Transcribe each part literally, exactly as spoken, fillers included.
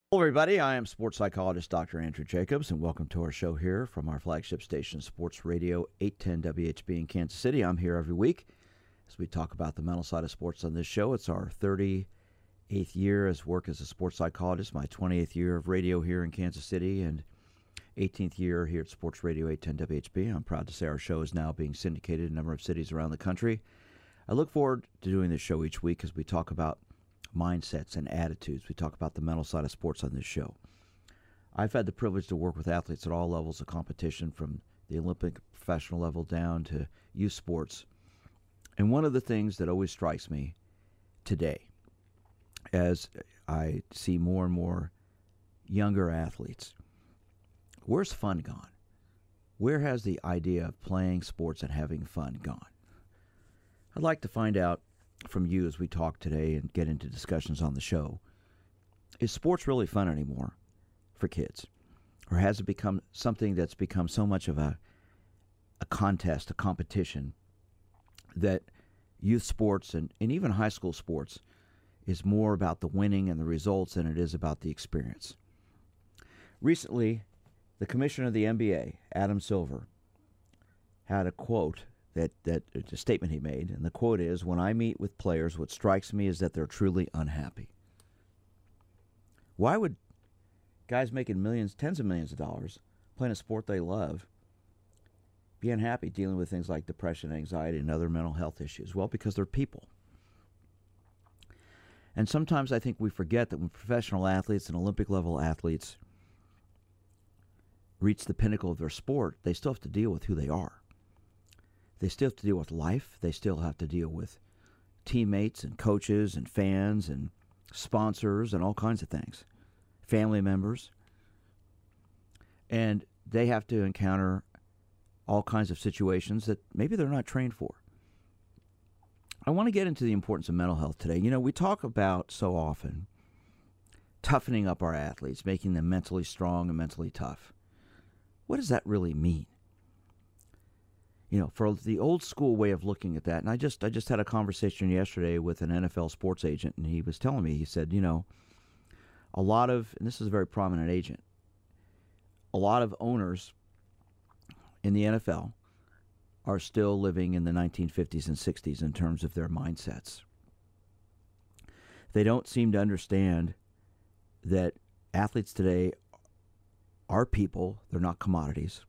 Hello, everybody. I am sports psychologist Doctor Andrew Jacobs, and welcome to our show here from our flagship station, Sports Radio eight ten W H B in Kansas City. I'm here every week as we talk about the mental side of sports on this show. It's our thirty-eighth year as work as a sports psychologist, my twenty-eighth year of radio here in Kansas City, and eighteenth year here at Sports Radio eight ten W H B. I'm proud to say our show is now being syndicated in a number of cities around the country. I look forward to doing this show each week as we talk about mindsets and attitudes. We talk about the mental side of sports on this show. I've had the privilege to work with athletes at all levels of competition, from the Olympic professional level down to youth sports. And one of the things that always strikes me today, as I see more and more younger athletes, where's fun gone? Where has the idea of playing sports and having fun gone? I'd like to find out from you as we talk today and get into discussions on the show. Is sports really fun anymore for kids? Or has it become something that's become so much of a a contest, a competition, that youth sports and, and even high school sports is more about the winning and the results than it is about the experience? Recently, the commissioner of the N B A, Adam Silver, had a quote That, that it's a statement he made, and the quote is, "When I meet with players, what strikes me is that they're truly unhappy." Why would guys making millions, tens of millions of dollars, playing a sport they love, be unhappy dealing with things like depression, anxiety, and other mental health issues? Well, because they're people. And sometimes I think we forget that when professional athletes and Olympic-level athletes reach the pinnacle of their sport, they still have to deal with who they are. They still have to deal with life. They still have to deal with teammates and coaches and fans and sponsors and all kinds of things, family members. And they have to encounter all kinds of situations that maybe they're not trained for. I want to get into the importance of mental health today. You know, we talk about so often toughening up our athletes, making them mentally strong and mentally tough. What does that really mean? You know, for the old school way of looking at that, and I just I just had a conversation yesterday with an N F L sports agent, and he was telling me, he said, you know, a lot of, and this is a very prominent agent, a lot of owners in the N F L are still living in the nineteen fifties and sixties in terms of their mindsets. They don't seem to understand that athletes today are people, they're not commodities.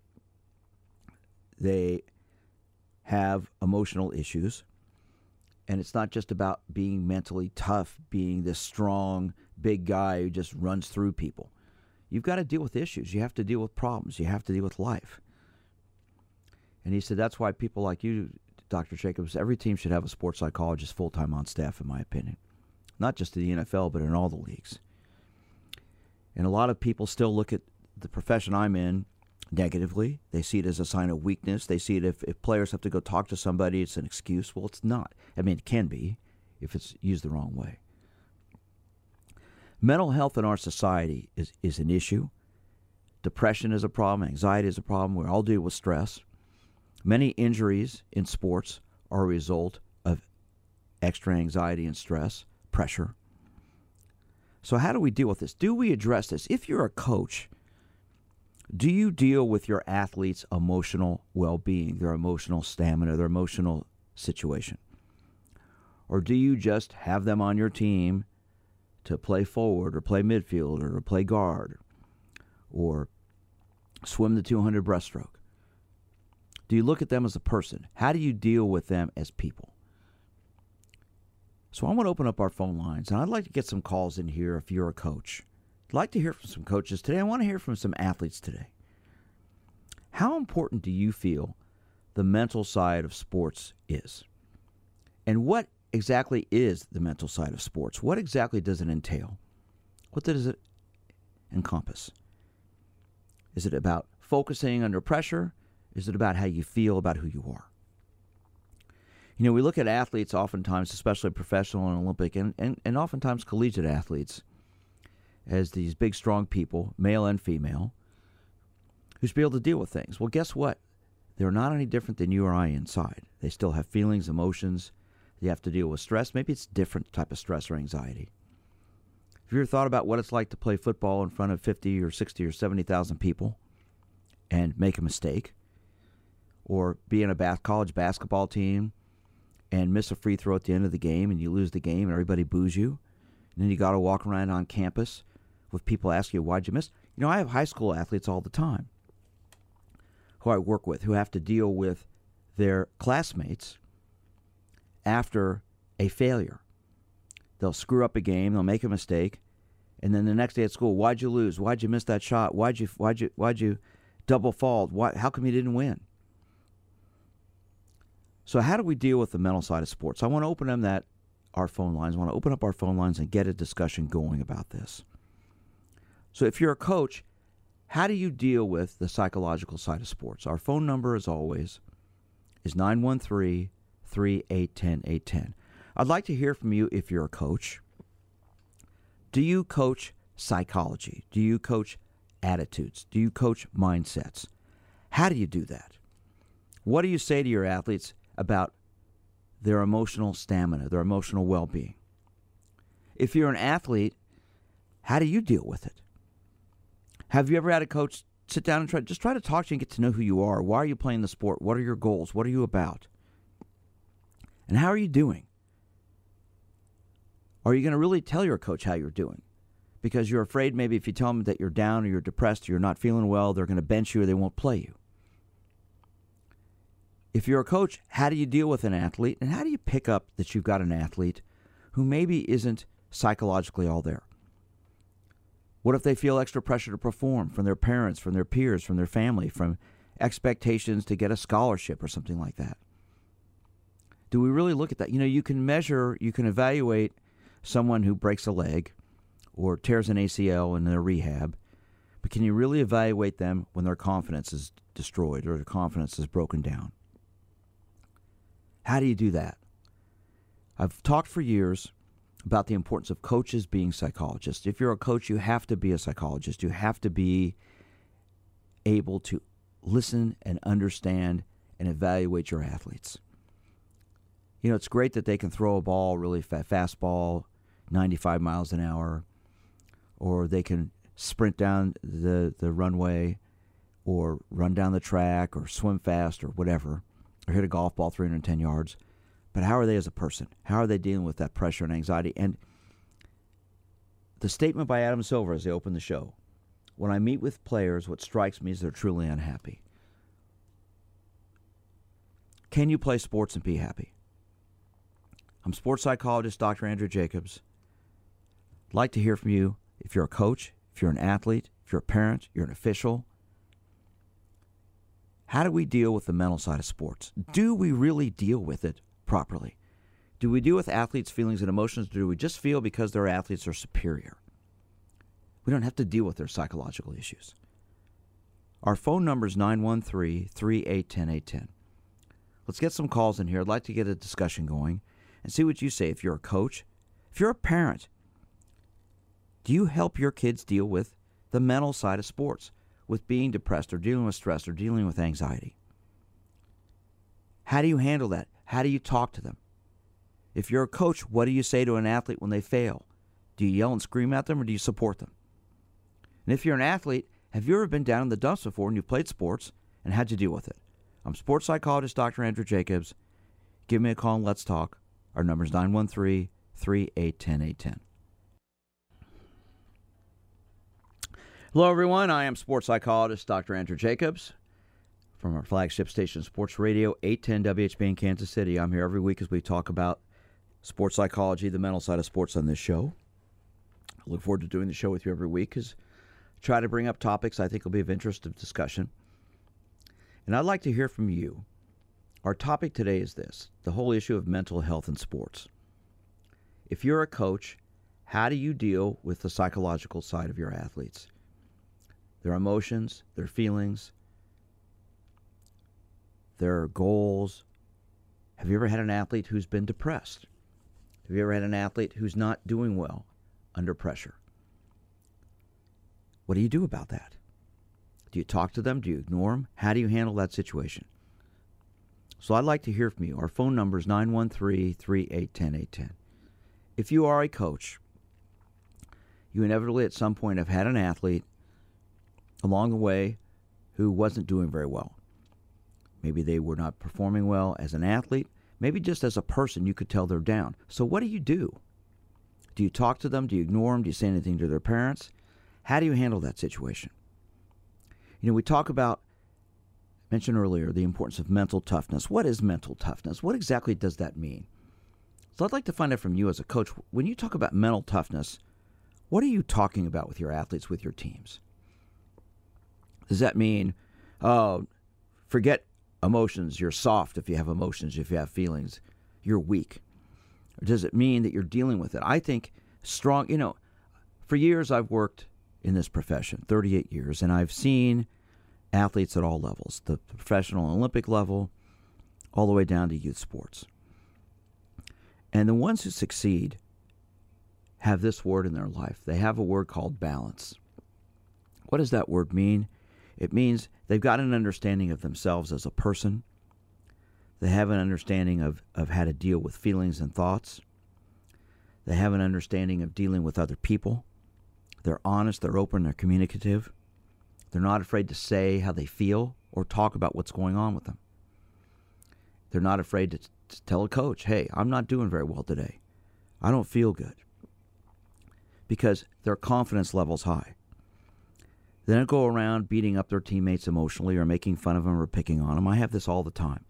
They have emotional issues, and it's not just about being mentally tough, being this strong, big guy who just runs through people. You've got to deal with issues. You have to deal with problems. You have to deal with life. And he said that's why people like you, Doctor Jacobs, every team should have a sports psychologist full-time on staff, in my opinion. Not just in the N F L, but in all the leagues. And a lot of people still look at the profession I'm in negatively. They see it as a sign of weakness. They see it if, if players have to go talk to somebody, it's an excuse. Well, it's not. I mean, it can be if it's used the wrong way. Mental health in our society is, is an issue. Depression is a problem. Anxiety is a problem. We all deal with stress. Many injuries in sports are a result of extra anxiety and stress, pressure. So how do we deal with this? Do we address this? If you're a coach, do you deal with your athletes' emotional well-being, their emotional stamina, their emotional situation? Or do you just have them on your team to play forward or play midfield or play guard or swim the two hundred breaststroke? Do you look at them as a person? How do you deal with them as people? So I want to open up our phone lines, and I'd like to get some calls in here if you're a coach. I'd like to hear from some coaches today. I want to hear from some athletes today. How important do you feel the mental side of sports is? And what exactly is the mental side of sports? What exactly does it entail? What does it encompass? Is it about focusing under pressure? Is it about how you feel about who you are? You know, we look at athletes oftentimes, especially professional and Olympic, and, and, and oftentimes collegiate athletes, as these big, strong people, male and female, who should be able to deal with things. Well, guess what? They're not any different than you or I inside. They still have feelings, emotions. They have to deal with stress. Maybe it's a different type of stress or anxiety. Have you ever thought about what it's like to play football in front of fifty or sixty or seventy thousand people and make a mistake? Or be in a bas- college basketball team and miss a free throw at the end of the game and you lose the game and everybody boos you? And then you got to walk around on campus with people asking you, why'd you miss? You know, I have high school athletes all the time who I work with who have to deal with their classmates after a failure. They'll screw up a game, they'll make a mistake, and then the next day at school, why'd you lose? Why'd you miss that shot? Why'd you why'd you why'd you double fall? Why, how come you didn't win? So how do we deal with the mental side of sports? I want to open them that our phone lines. I want to open up our phone lines and get a discussion going about this. So if you're a coach, how do you deal with the psychological side of sports? Our phone number, as always, is nine one three, three eight one zero, eight one zero. I'd like to hear from you if you're a coach. Do you coach psychology? Do you coach attitudes? Do you coach mindsets? How do you do that? What do you say to your athletes about their emotional stamina, their emotional well-being? If you're an athlete, how do you deal with it? Have you ever had a coach sit down and try just try to talk to you and get to know who you are? Why are you playing the sport? What are your goals? What are you about? And how are you doing? Are you going to really tell your coach how you're doing? Because you're afraid maybe if you tell them that you're down or you're depressed or you're not feeling well, they're going to bench you or they won't play you. If you're a coach, how do you deal with an athlete? And how do you pick up that you've got an athlete who maybe isn't psychologically all there? What if they feel extra pressure to perform from their parents, from their peers, from their family, from expectations to get a scholarship or something like that? Do we really look at that? You know, you can measure, you can evaluate someone who breaks a leg or tears an A C L in their rehab, but can you really evaluate them when their confidence is destroyed or their confidence is broken down? How do you do that? I've talked for years about the importance of coaches being psychologists. If you're a coach, you have to be a psychologist. You have to be able to listen and understand and evaluate your athletes. You know, it's great that they can throw a ball really fast, fastball, ninety-five miles an hour, or they can sprint down the, the runway or run down the track or swim fast or whatever, or hit a golf ball three hundred ten yards. But how are they as a person? How are they dealing with that pressure and anxiety? And the statement by Adam Silver as they open the show, when I meet with players, what strikes me is they're truly unhappy. Can you play sports and be happy? I'm sports psychologist Doctor Andrew Jacobs. I'd like to hear from you if you're a coach, if you're an athlete, if you're a parent, you're an official. How do we deal with the mental side of sports? Do we really deal with it properly? Do we deal with athletes' feelings and emotions, or do we just feel because their athletes are superior? We don't have to deal with their psychological issues. Our phone number is nine one three, three eight one zero, eight one zero. Let's get some calls in here. I'd like to get a discussion going and see what you say. If you're a coach, if you're a parent, do you help your kids deal with the mental side of sports, with being depressed or dealing with stress or dealing with anxiety? How do you handle that? How do you talk to them? If you're a coach, what do you say to an athlete when they fail? Do you yell and scream at them or do you support them? And if you're an athlete, have you ever been down in the dumps before and you've played sports, and how'd you deal with it? I'm sports psychologist Doctor Andrew Jacobs. Give me a call and let's talk. Our number is nine one three, three eight one zero, eight one zero. Hello, everyone. I am sports psychologist Doctor Andrew Jacobs from our flagship station, Sports Radio, eight ten W H B in Kansas City. I'm here every week as we talk about sports psychology, the mental side of sports on this show. I look forward to doing the show with you every week because I try to bring up topics I think will be of interest of discussion. And I'd like to hear from you. Our topic today is this, the whole issue of mental health in sports. If you're a coach, how do you deal with the psychological side of your athletes? Their emotions, their feelings, their goals. Have you ever had an athlete who's been depressed? Have you ever had an athlete who's not doing well under pressure? What do you do about that? Do you talk to them? Do you ignore them? How do you handle that situation? So I'd like to hear from you. Our phone number is nine one three, three eight one zero, eight one zero. If you are a coach, you inevitably at some point have had an athlete along the way who wasn't doing very well. Maybe they were not performing well as an athlete. Maybe just as a person, you could tell they're down. So what do you do? Do you talk to them? Do you ignore them? Do you say anything to their parents? How do you handle that situation? You know, we talk about, mentioned earlier, the importance of mental toughness. What is mental toughness? What exactly does that mean? So I'd like to find out from you as a coach, when you talk about mental toughness, what are you talking about with your athletes, with your teams? Does that mean, oh, forget emotions, you're soft if you have emotions, if you have feelings, you're weak? Or does it mean that you're dealing with it? I think strong, you know, for years I've worked in this profession, thirty-eight years, and I've seen athletes at all levels, the professional and Olympic level, all the way down to youth sports. And the ones who succeed have this word in their life. They have a word called balance. What does that word mean? It means they've got an understanding of themselves as a person. They have an understanding of, of how to deal with feelings and thoughts. They have an understanding of dealing with other people. They're honest, they're open, they're communicative. They're not afraid to say how they feel or talk about what's going on with them. They're not afraid to, to tell a coach, hey, I'm not doing very well today. I don't feel good. Because their confidence level's high. They don't go around beating up their teammates emotionally or making fun of them or picking on them. I have this all the time.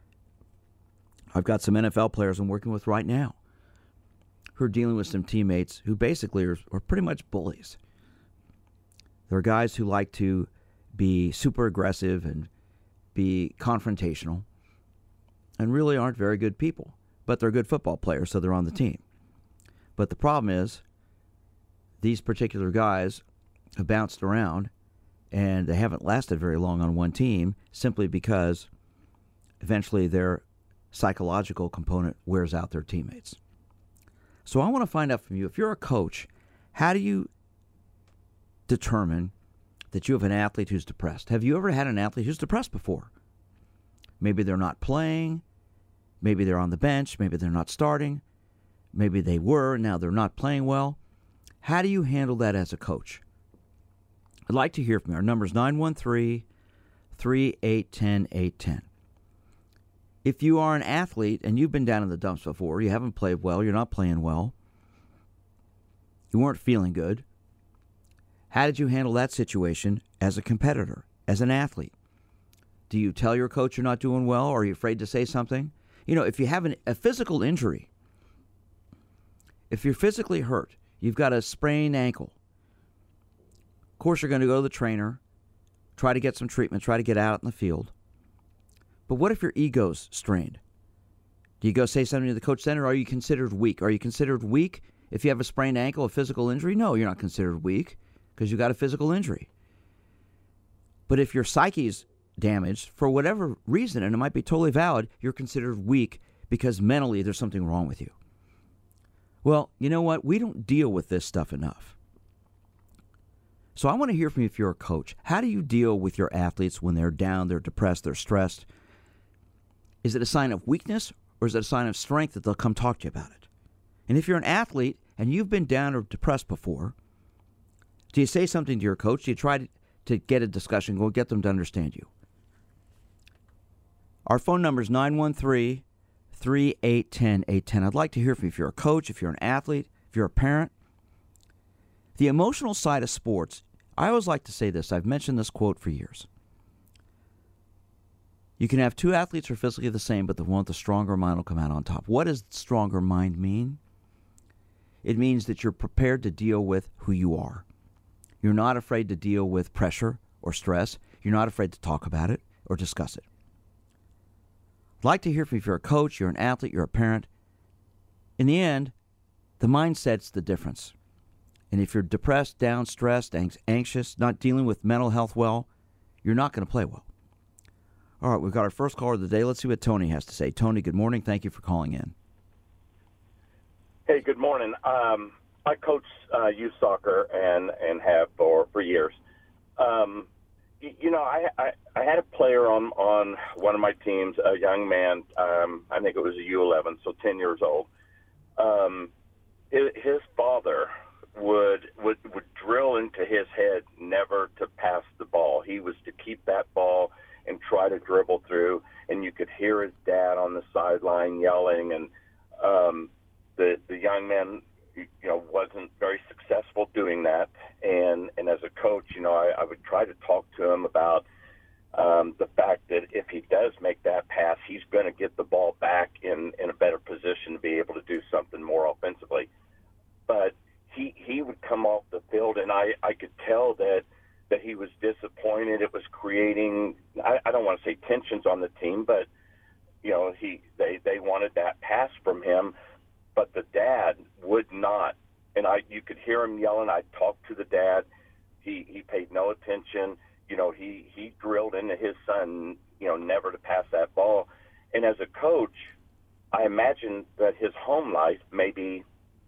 I've got some N F L players I'm working with right now who are dealing with some teammates who basically are, are pretty much bullies. They're guys who like to be super aggressive and be confrontational and really aren't very good people. But they're good football players, so they're on the team. But the problem is these particular guys have bounced around and they haven't lasted very long on one team simply because eventually their psychological component wears out their teammates. So I want to find out from you, if you're a coach, how do you determine that you have an athlete who's depressed? Have you ever had an athlete who's depressed before? Maybe they're not playing. Maybe they're on the bench. Maybe they're not starting. Maybe they were, and now they're not playing well. How do you handle that as a coach? I'd like to hear from you. Our number is nine one three, three eight one zero, eight one zero. If you are an athlete and you've been down in the dumps before, you haven't played well, you're not playing well, you weren't feeling good, how did you handle that situation as a competitor, as an athlete? Do you tell your coach you're not doing well, or are you afraid to say something? You know, if you have an, a physical injury, if you're physically hurt, you've got a sprained ankle, of course you're going to go to the trainer, try to get some treatment, try to get out in the field. But what if your ego's strained? Do you go say something to the coach then, or are you considered weak? Are you considered weak if you have a sprained ankle, a physical injury? No, you're not considered weak because you got a physical injury. But if your psyche's damaged for whatever reason, and it might be totally valid, you're considered weak because mentally there's something wrong with you. Well, you know what? We don't deal with this stuff enough. So I want to hear from you if you're a coach. How do you deal with your athletes when they're down, they're depressed, they're stressed? Is it a sign of weakness, or is it a sign of strength that they'll come talk to you about it? And if you're an athlete and you've been down or depressed before, do you say something to your coach? Do you try to, to get a discussion, go get them to understand you? Our phone number is nine one three, three eight one zero, eight one zero. I'd like to hear from you if you're a coach, if you're an athlete, if you're a parent. The emotional side of sports, I always like to say this. I've mentioned this quote for years. You can have two athletes who are physically the same, but the one with the stronger mind will come out on top. What does stronger mind mean? It means that you're prepared to deal with who you are. You're not afraid to deal with pressure or stress. You're not afraid to talk about it or discuss it. I'd like to hear from you if you're a coach, you're an athlete, you're a parent. In the end, the mindset's the difference. And if you're depressed, down, stressed, anxious, not dealing with mental health well, you're not going to play well. All right, we've got our first caller of the day. Let's see what Tony has to say. Tony, good morning. Thank you for calling in. Hey, good morning. Um, I coach uh, youth soccer and, and have for, for years. Um, you, you know, I, I I had a player on, on one of my teams, a young man, um, I think it was a U eleven, so ten years old. Um, his, his father would would would drill into his head never to pass the ball. He was to keep that ball and try to dribble through, and you could hear his dad on the sideline yelling, and um, the the young man, you know, wasn't very successful doing that. And and as a coach, you know, I, I would try to talk to him about um, the fact that if he does make that pass, he's going to get the ball back in, in a better position to be able to do something more offensively. But he he would come off the field, and I, I could tell that that he was disappointed. It was creating, I, I don't want to say tensions on the team, but, you know, he they, they wanted that pass from him, but the dad would not. And I you could hear him yelling. I talked to the dad. He he paid no attention. You know, he, he drilled into his son, you know, never to pass that ball. And as a coach, I imagine that his home life maybe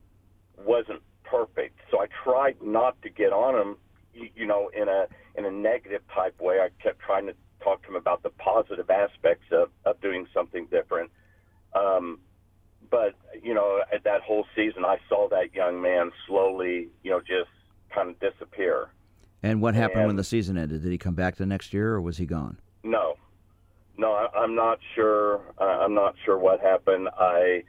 wasn't perfect. So I tried not to get on him, you, you know, in a in a negative type way. I kept trying to talk to him about the positive aspects of, of doing something different. Um, but, you know, at that whole season, I saw that young man slowly, you know, just kind of disappear. And what happened and, when the season ended? Did he come back the next year, or was he gone? No. No, I, I'm not sure. Uh, I'm not sure what happened. I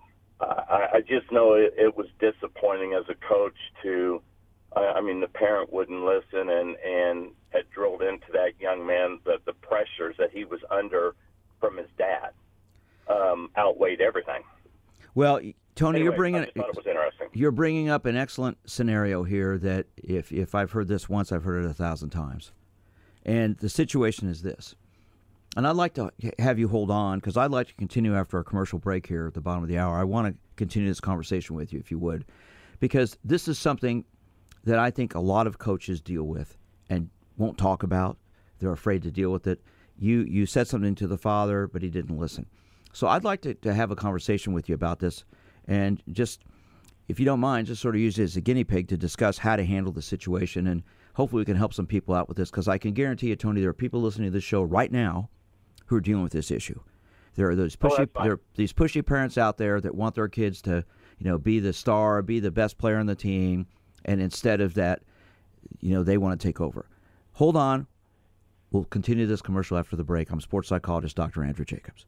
I, I just know it, it was disappointing as a coach to, I, I mean, the parent wouldn't listen, and, and had drilled into that young man that the pressures that he was under from his dad um, outweighed everything. Well, Tony, anyway, you're bringing I just thought it was interesting. You're bringing up an excellent scenario here that if if I've heard this once, I've heard it a thousand times. And the situation is this. And I'd like to have you hold on, because I'd like to continue after our commercial break here at the bottom of the hour. I want to continue this conversation with you, if you would, because this is something that I think a lot of coaches deal with and won't talk about. They're afraid to deal with it. You you said something to the father, but he didn't listen. So I'd like to, to have a conversation with you about this, and just, if you don't mind, just sort of use it as a guinea pig to discuss how to handle the situation, and hopefully we can help some people out with this, because I can guarantee you, Tony, there are people listening to this show right now who are dealing with this issue. There are those pushy, oh, there are these pushy parents out there that want their kids to, you know, be the star, be the best player on the team, and instead of that, you know, they want to take over. Hold on. We'll continue this commercial after the break. I'm sports psychologist Doctor Andrew Jacobs.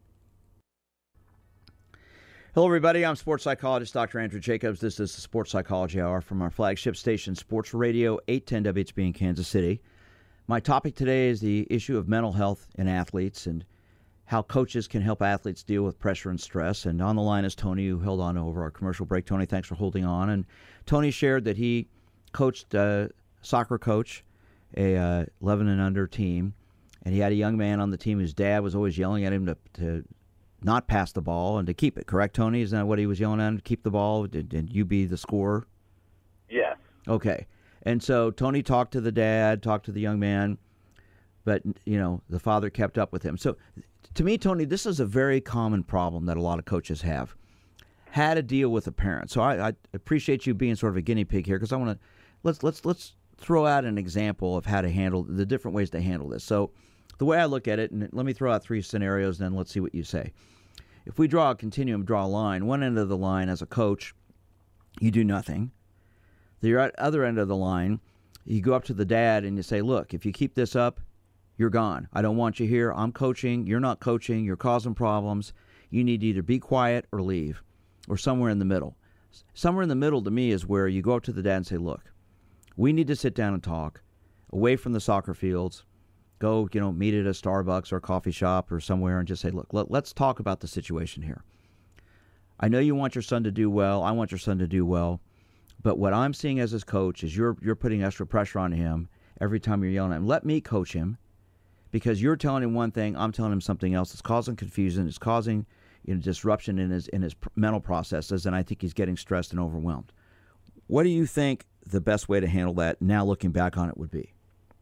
Hello, everybody. I'm sports psychologist Doctor Andrew Jacobs. This is the Sports Psychology Hour from our flagship station, Sports Radio eight ten W H B in Kansas City. My topic today is the issue of mental health in athletes and how coaches can help athletes deal with pressure and stress. And on the line is Tony, who held on over our commercial break. Tony, thanks for holding on. And Tony shared that he coached a soccer coach, a uh, eleven and under team, and he had a young man on the team whose dad was always yelling at him to, to not pass the ball and to keep it. Correct, Tony? Isn't that what he was yelling at him? Keep the ball, and, and you be the scorer? Yes. Okay. And so Tony talked to the dad, talked to the young man, but, you know, the father kept up with him. So to me, Tony, this is a very common problem that a lot of coaches have. How to deal with a parent. So I, I appreciate you being sort of a guinea pig here, because I want to let's let's let's throw out an example of how to handle the different ways to handle this. So the way I look at it, and let me throw out three scenarios, and then let's see what you say. If we draw a continuum, draw a line, one end of the line as a coach, you do nothing. The other end of the line, you go up to the dad and you say, look, if you keep this up, you're gone. I don't want you here. I'm coaching. You're not coaching. You're causing problems. You need to either be quiet or leave, or somewhere in the middle. Somewhere in the middle to me is where you go up to the dad and say, look, we need to sit down and talk away from the soccer fields. Go, you know, meet at a Starbucks or a coffee shop or somewhere and just say, look, let, let's talk about the situation here. I know you want your son to do well. I want your son to do well. But what I'm seeing as his coach is you're you're putting extra pressure on him every time you're yelling at him. Let me coach him, because you're telling him one thing, I'm telling him something else. It's causing confusion. It's causing, you know, disruption in his in his mental processes, and I think he's getting stressed and overwhelmed. What do you think the best way to handle that, now looking back on it, would be?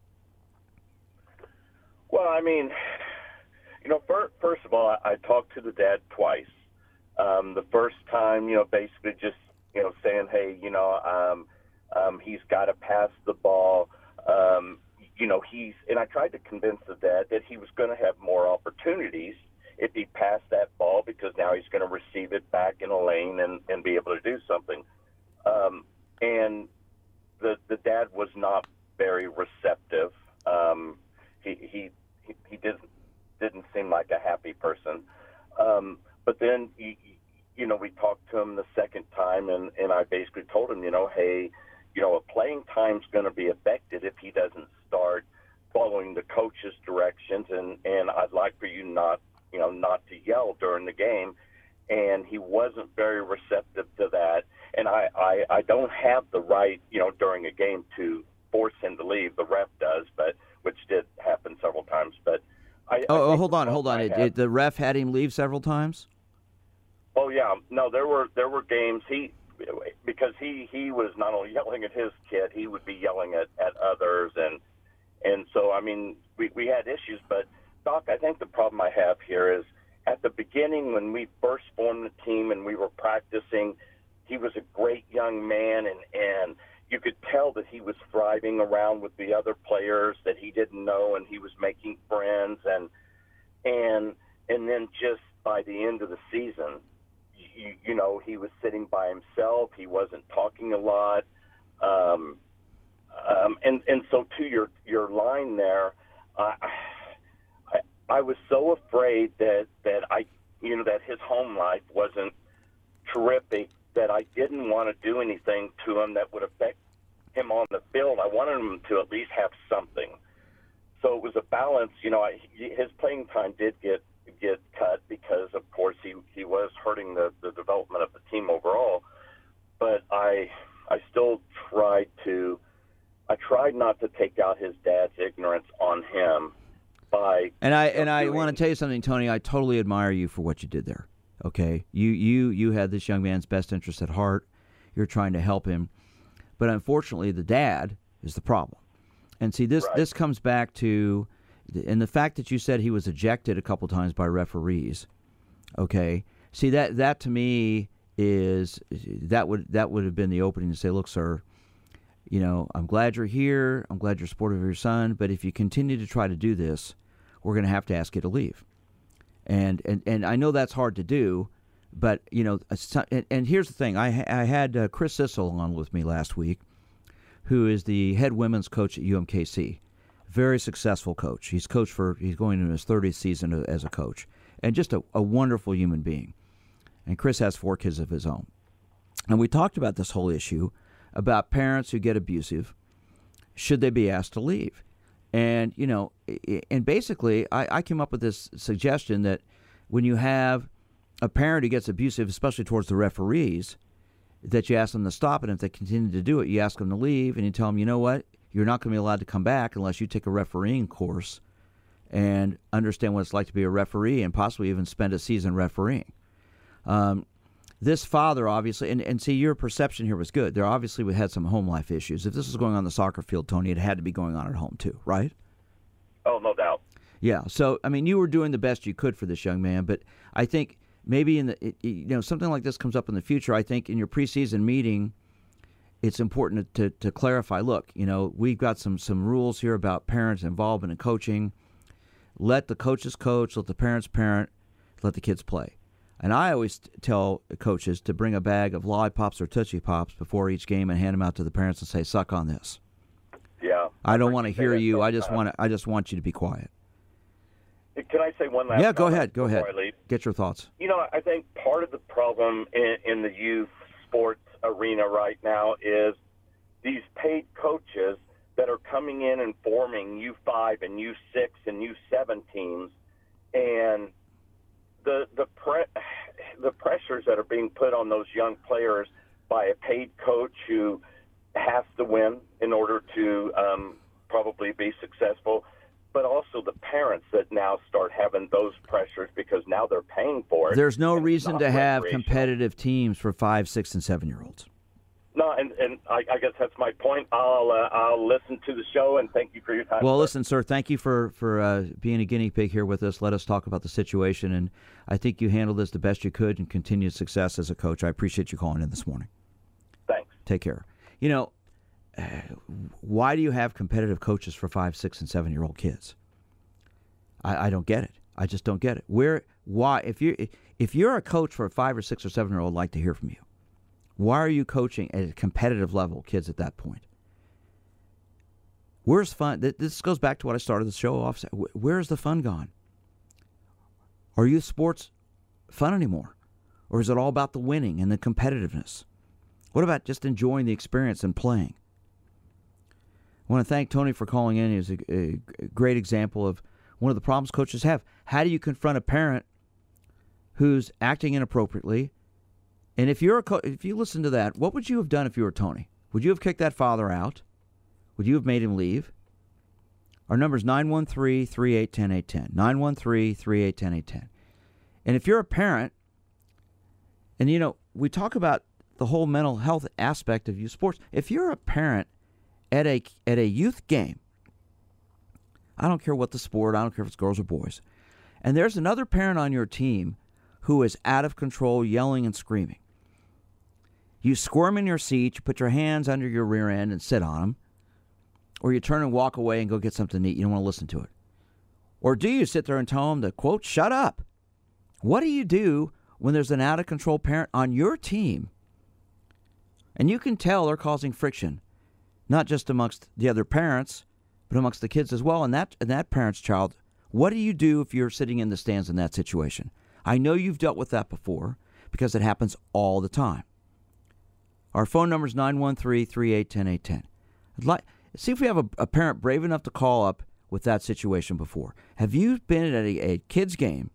Well, I mean, you know, first, first of all, I, I talked to the dad twice. Um, the first time, you know, basically just, you know, saying, hey, you know, um, um, he's got to pass the ball. Um, you know, he's, and I tried to convince the dad that he was going to have more opportunities if he passed that ball, because now he's going to receive it back in a lane and, and be able to do something. Um, and, the the dad was not very receptive. Um, he he he didn't didn't seem like a happy person. Um, but then he, you know, we talked to him the second time, and, and I basically told him, you know, hey, you know, a playing time's going to be affected if he doesn't start following the coach's directions, and, and I'd like for you not, you know, not to yell during the game. And he wasn't very receptive to that. And I, I, I don't have the right, you know, during a game to force him to leave. The ref does, but which did happen several times. But I, oh, I oh hold on, hold on. It, had, it, the ref had him leave several times? Oh yeah, no, there were there were games he because he, he was not only yelling at his kid, he would be yelling at, at others, and and so I mean we, we had issues. But Doc, I think the problem I have here is at the beginning when we first formed the team and we were practicing, he was a great young man, and and you could tell that he was thriving around with the other players that he didn't know, and he was making friends, and and and then just by the end of the season, you, you know, he was sitting by himself. He wasn't talking a lot. Um, um, and, and so to your, your line there, uh, I, I was so afraid that, that I, you know, that his home life wasn't terrific, that I didn't want to do anything to him that would affect him on the field. I wanted him to at least have something. So it was a balance. You know, I, his playing time did get get cut because, of course, he, he was hurting the, the development of the team overall. But I I still tried to I tried not to take out his dad's ignorance on him by and I and I doing, want to tell you something, Tony. I totally admire you for what you did there. Okay, you you you had this young man's best interest at heart. You're trying to help him, but unfortunately, the dad is the problem. And see, this right. this comes back to, and the fact that you said he was ejected a couple times by referees. Okay, see that that to me is that would that would have been the opening to say, look, sir, you know, I'm glad you're here. I'm glad you're supportive of your son, but if you continue to try to do this, we're going to have to ask you to leave. And and and I know that's hard to do, but you know, and, and here's the thing: I I had uh, Chris Sissel on with me last week, who is the head women's coach at U M K C. Very successful coach. He's coached for, he's going into his thirtieth season as a coach. And just a, a wonderful human being. And Chris has four kids of his own. And we talked about this whole issue about parents who get abusive. Should they be asked to leave? And, you know, and basically I, I came up with this suggestion that when you have a parent who gets abusive, especially towards the referees, that you ask them to stop it. And if they continue to do it, you ask them to leave, and you tell them, you know what, you're not going to be allowed to come back unless you take a refereeing course and understand what it's like to be a referee and possibly even spend a season refereeing. Um, this father, obviously, and, and see, your perception here was good. There obviously we had some home life issues. If this was going on the soccer field, Tony, it had to be going on at home too, right? Oh, no doubt. Yeah. So, I mean, you were doing the best you could for this young man, but I think maybe in the, it, you know, something like this comes up in the future. I think in your preseason meeting, it's important to, to, to clarify, look, you know, we've got some, some rules here about parents' involvement in coaching. Let the coaches coach, let the parents parent, let the kids play. And I always tell coaches to bring a bag of lollipops or Tootsie Pops before each game and hand them out to the parents and say, suck on this. Yeah. I don't want to hear you. I just time. want to, I just want you to be quiet. Can I say one last Yeah, go ahead. Go ahead. Get your thoughts. You know, I think part of the problem in, in the youth sports arena right now is these paid coaches that are coming in and forming U five and U six and U seven teams, and the the pre- the pressures that are being put on those young players by a paid coach who has to win in order to um, probably be successful, but also the parents that now start having those pressures because now they're paying for it. There's no reason to have competitive teams for five, six, and seven-year-olds. No, and, and I, I guess that's my point. I'll uh, I'll listen to the show, and thank you for your time. Well, sir. listen, sir, thank you for, for uh, being a guinea pig here with us. Let us talk about the situation, and I think you handled this the best you could and continued success as a coach. I appreciate you calling in this morning. Thanks. Take care. You know, uh, why do you have competitive coaches for five, six, and seven-year-old kids? I, I don't get it. I just don't get it. Where, why, if you're, if you're a coach for a five or six or seven-year-old, I'd like to hear from you. Why are you coaching at a competitive level kids at that point? Where's fun? This goes back to what I started the show off. Where's the fun gone? Are youth sports fun anymore? Or is it all about the winning and the competitiveness? What about just enjoying the experience and playing? I want to thank Tony for calling in. He was a, a great example of one of the problems coaches have. How do you confront a parent who's acting inappropriately? And if you're a co- if you listen to that, what would you have done if you were Tony? Would you have kicked that father out? Would you have made him leave? Our number is nine one three, three eight one zero, eight one zero. nine one three, three eight one zero, eight one zero. And if you're a parent, and you know, we talk about the whole mental health aspect of youth sports. If you're a parent at a at a youth game, I don't care what the sport, I don't care if it's girls or boys, and there's another parent on your team who is out of control, yelling and screaming. You squirm in your seat, you put your hands under your rear end and sit on them, or you turn and walk away and go get something to eat. You don't want to listen to it. Or do you sit there and tell them to, quote, shut up? What do you do when there's an out-of-control parent on your team? And you can tell they're causing friction, not just amongst the other parents, but amongst the kids as well, and that, and that parent's child. What do you do if you're sitting in the stands in that situation? I know you've dealt with that before because it happens all the time. Our phone number is nine one three, three eight one zero, eight one zero. I'd like, see if we have a, a parent brave enough to call up with that situation before. Have you been at a, a kid's game?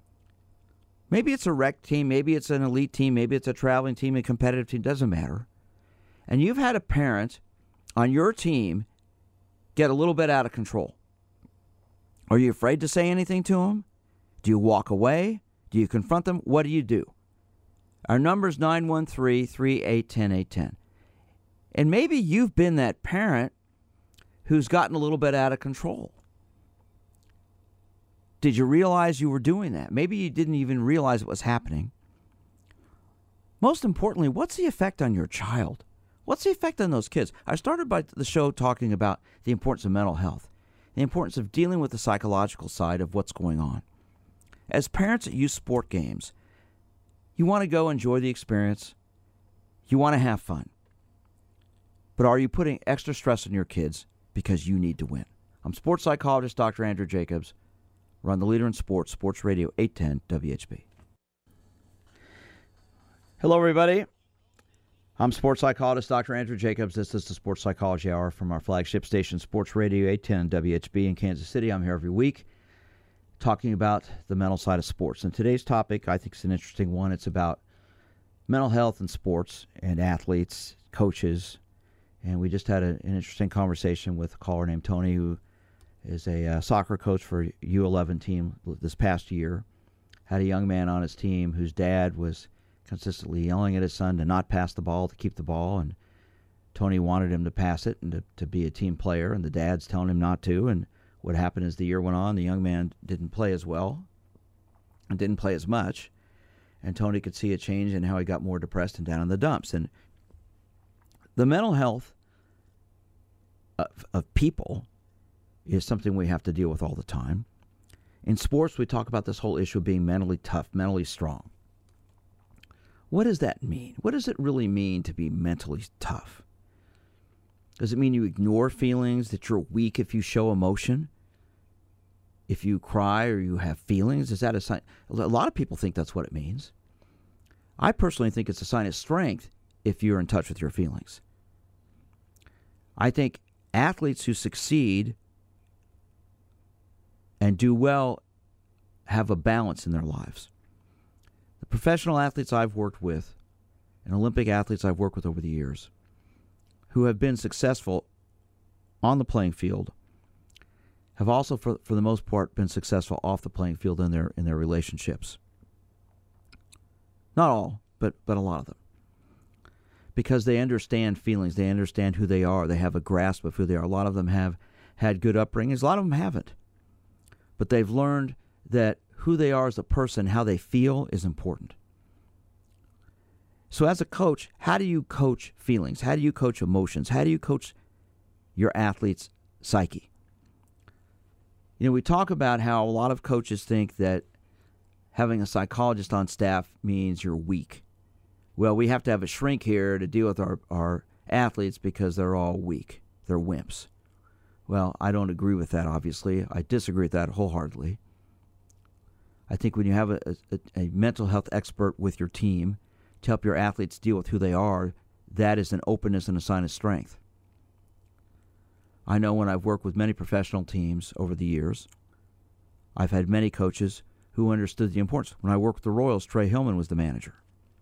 Maybe it's a rec team, maybe it's an elite team, maybe it's a traveling team, a competitive team, doesn't matter. And you've had a parent on your team get a little bit out of control. Are you afraid to say anything to them? Do you walk away? Do you confront them? What do you do? Our number is nine one three, three eight one zero, eight one zero. And maybe you've been that parent who's gotten a little bit out of control. Did you realize you were doing that? Maybe you didn't even realize it was happening. Most importantly, what's the effect on your child? What's the effect on those kids? I started by the show talking about the importance of mental health, the importance of dealing with the psychological side of what's going on. As parents at youth sport games, you want to go enjoy the experience. You want to have fun. But are you putting extra stress on your kids because you need to win? I'm sports psychologist Doctor Andrew Jacobs. Run the leader in sports, Sports Radio eight ten W H B. Hello, everybody. I'm sports psychologist Doctor Andrew Jacobs. This is the Sports Psychology Hour from our flagship station, Sports Radio eight ten W H B in Kansas City. I'm here every week talking about the mental side of sports. And today's topic, I think, is an interesting one. It's about mental health in sports and athletes, coaches. And we just had a, an interesting conversation with a caller named Tony, who is a uh, soccer coach for U eleven team this past year. Had a young man on his team whose dad was consistently yelling at his son to not pass the ball, to keep the ball, and Tony wanted him to pass it and to, to be a team player, and the dad's telling him not to. And what happened as the year went on, the young man didn't play as well and didn't play as much, and Tony could see a change in how he got more depressed and down in the dumps. And the mental health of, of people is something we have to deal with all the time. In sports, we talk about this whole issue of being mentally tough, mentally strong. What does that mean? What does it really mean to be mentally tough? Does it mean you ignore feelings, that you're weak if you show emotion? If you cry or you have feelings, is that a sign? A lot of people think that's what it means. I personally think it's a sign of strength if you're in touch with your feelings. I think athletes who succeed and do well have a balance in their lives. The professional athletes I've worked with and Olympic athletes I've worked with over the years who have been successful on the playing field have also, for, for the most part, been successful off the playing field in their in their relationships. Not all, but, but a lot of them. Because they understand feelings, they understand who they are, they have a grasp of who they are. A lot of them have had good upbringings, a lot of them haven't. But they've learned that who they are as a person, how they feel, is important. So as a coach, how do you coach feelings? How do you coach emotions? How do you coach your athlete's psyche? You know, we talk about how a lot of coaches think that having a psychologist on staff means you're weak. Well, we have to have a shrink here to deal with our, our athletes because they're all weak. They're wimps. Well, I don't agree with that, obviously. I disagree with that wholeheartedly. I think when you have a, a, a mental health expert with your team to help your athletes deal with who they are, that is an openness and a sign of strength. I know when I've worked with many professional teams over the years, I've had many coaches who understood the importance. When I worked with the Royals, Trey Hillman was the manager.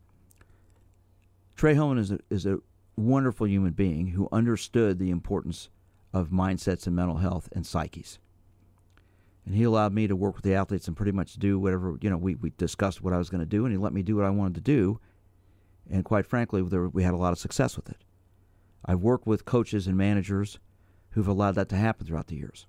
Trey Hillman is a, is a wonderful human being who understood the importance of mindsets and mental health and psyches. And he allowed me to work with the athletes and pretty much do whatever, you know, we, we discussed what I was going to do, and he let me do what I wanted to do. And quite frankly, there, we had a lot of success with it. I've worked with coaches and managers who've allowed that to happen throughout the years.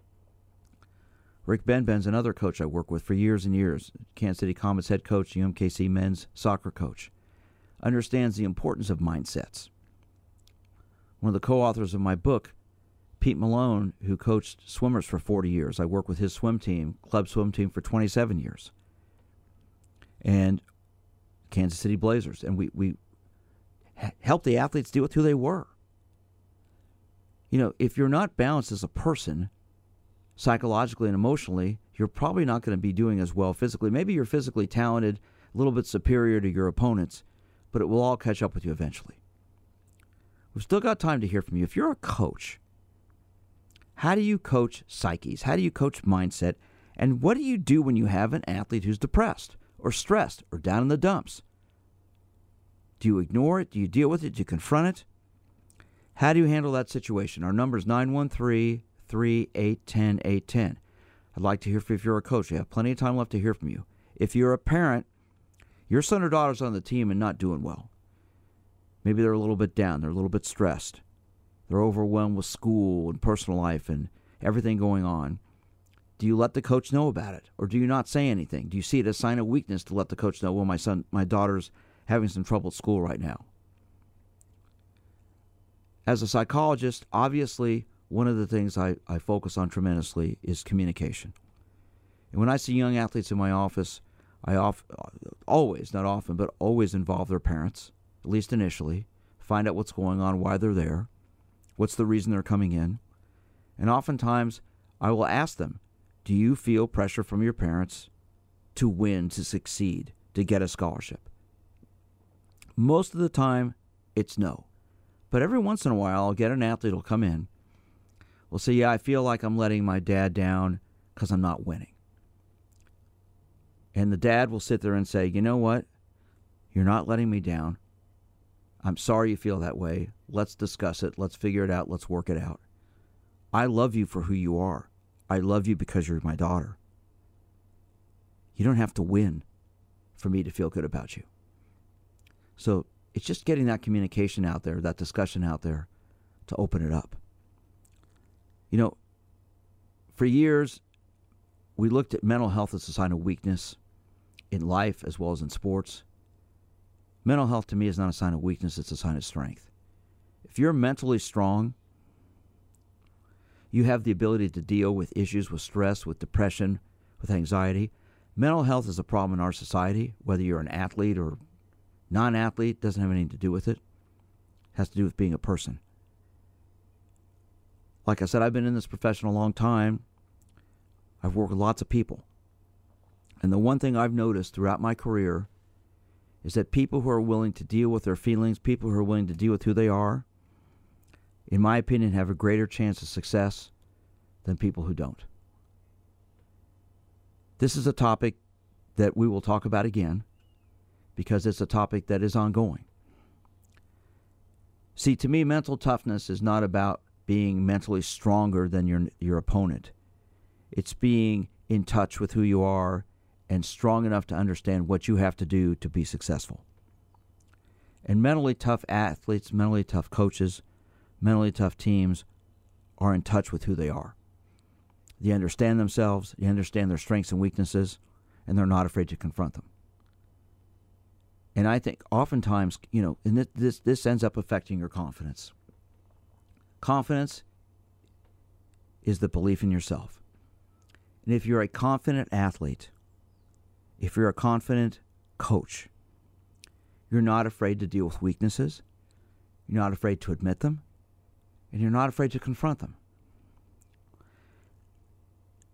Rick Benben's another coach I worked with for years and years. Kansas City Comets head coach, U M K C men's soccer coach. Understands the importance of mindsets. One of the co-authors of my book, Pete Malone, who coached swimmers for forty years. I worked with his swim team, club swim team, for twenty-seven years. And Kansas City Blazers. And we, we helped the athletes deal with who they were. You know, if you're not balanced as a person, psychologically and emotionally, you're probably not going to be doing as well physically. Maybe you're physically talented, a little bit superior to your opponents, but it will all catch up with you eventually. We've still got time to hear from you. If you're a coach, how do you coach psyches? How do you coach mindset? And what do you do when you have an athlete who's depressed or stressed or down in the dumps? Do you ignore it? Do you deal with it? Do you confront it? How do you handle that situation? Our number is nine one three, three eight one zero, eight one zero. I'd like to hear from you if you're a coach. We have plenty of time left to hear from you. If you're a parent, your son or daughter's on the team and not doing well. Maybe they're a little bit down. They're a little bit stressed. They're overwhelmed with school and personal life and everything going on. Do you let the coach know about it? Or do you not say anything? Do you see it as a sign of weakness to let the coach know, well, my son, my daughter's having some trouble at school right now? As a psychologist, obviously, one of the things I, I focus on tremendously is communication. And when I see young athletes in my office, I off, always, not often, but always involve their parents, at least initially, find out what's going on, why they're there, what's the reason they're coming in. And oftentimes, I will ask them, do you feel pressure from your parents to win, to succeed, to get a scholarship? Most of the time, it's no. But every once in a while, I'll get an athlete who'll come in. We'll say, yeah, I feel like I'm letting my dad down because I'm not winning. And the dad will sit there and say, you know what? You're not letting me down. I'm sorry you feel that way. Let's discuss it. Let's figure it out. Let's work it out. I love you for who you are. I love you because you're my daughter. You don't have to win for me to feel good about you. So it's just getting that communication out there, that discussion out there to open it up. You know, for years, we looked at mental health as a sign of weakness in life as well as in sports. Mental health to me is not a sign of weakness, it's a sign of strength. If you're mentally strong, you have the ability to deal with issues, with stress, with depression, with anxiety. Mental health is a problem in our society, whether you're an athlete or non-athlete, doesn't have anything to do with it. It has to do with being a person. Like I said, I've been in this profession a long time. I've worked with lots of people. And the one thing I've noticed throughout my career is that people who are willing to deal with their feelings, people who are willing to deal with who they are, in my opinion, have a greater chance of success than people who don't. This is a topic that we will talk about again because it's a topic that is ongoing. See, to me, mental toughness is not about being mentally stronger than your your opponent. It's being in touch with who you are and strong enough to understand what you have to do to be successful. And mentally tough athletes, mentally tough coaches, mentally tough teams are in touch with who they are. They understand themselves, they understand their strengths and weaknesses, and they're not afraid to confront them. And I think oftentimes, you know, and this, this, this ends up affecting your confidence. Confidence is the belief in yourself. And if you're a confident athlete, if you're a confident coach, you're not afraid to deal with weaknesses, you're not afraid to admit them, and you're not afraid to confront them.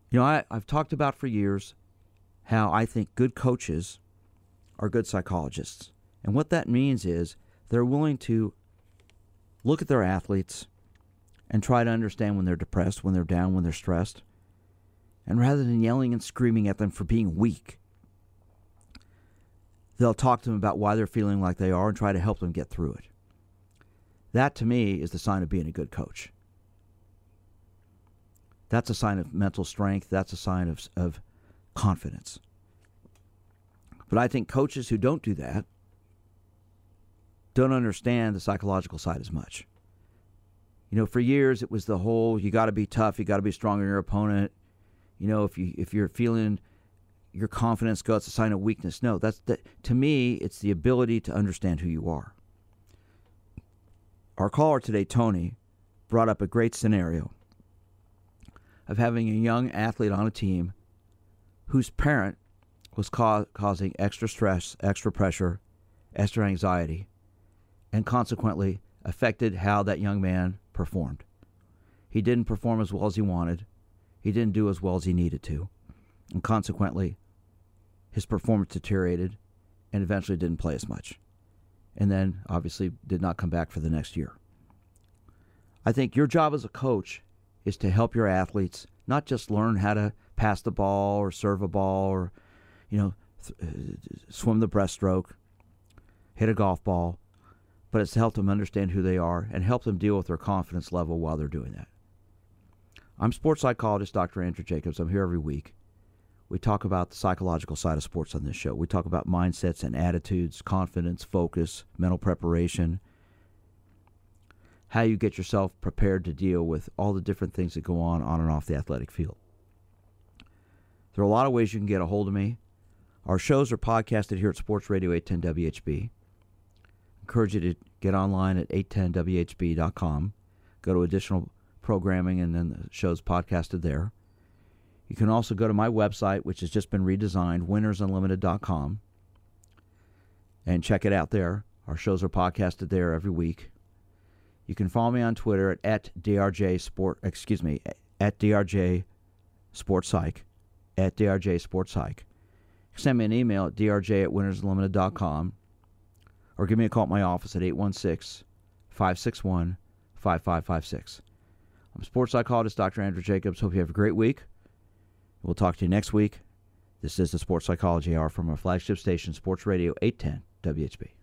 You know, I, I've talked about for years how I think good coaches are good psychologists. And what that means is they're willing to look at their athletes and try to understand when they're depressed, when they're down, when they're stressed. And rather than yelling and screaming at them for being weak, they'll talk to them about why they're feeling like they are and try to help them get through it. That, to me, is the sign of being a good coach. That's a sign of mental strength. That's a sign of, of confidence. But I think coaches who don't do that don't understand the psychological side as much. You know, for years it was the whole, you got to be tough, you got to be stronger than your opponent. You know, if you if you're feeling your confidence go, it's a sign of weakness. No, that's the, to me, it's the ability to understand who you are. Our caller today, Tony, brought up a great scenario of having a young athlete on a team whose parent was ca- causing extra stress, extra pressure, extra anxiety, and consequently affected how that young man performed. He didn't perform as well as he wanted. He didn't do as well as he needed to. And consequently, his performance deteriorated and eventually didn't play as much. And then, obviously, did not come back for the next year. I think your job as a coach is to help your athletes not just learn how to pass the ball or serve a ball or, you know, th- swim the breaststroke, hit a golf ball, but it's to help them understand who they are and help them deal with their confidence level while they're doing that. I'm sports psychologist Doctor Andrew Jacobs. I'm here every week. We talk about the psychological side of sports on this show. We talk about mindsets and attitudes, confidence, focus, mental preparation, how you get yourself prepared to deal with all the different things that go on on and off the athletic field. There are a lot of ways you can get a hold of me. Our shows are podcasted here at Sports Radio eight ten W H B. I encourage you to get online at eight ten W H B dot com. Go to additional programming, and then the show's podcasted there. You can also go to my website, which has just been redesigned, winners unlimited dot com, and check it out there. Our shows are podcasted there every week. You can follow me on Twitter at, at DRJ Sport, excuse me, at DRJ Sports Psych, at DRJ Sports Psych. Send me an email at drj at winners unlimited dot com, or give me a call at my office at eight one six, five six one, five five five six. I'm sports psychologist Doctor Andrew Jacobs. Hope you have a great week. We'll talk to you next week. This is the Sports Psychology Hour from our flagship station, Sports Radio eight ten W H B.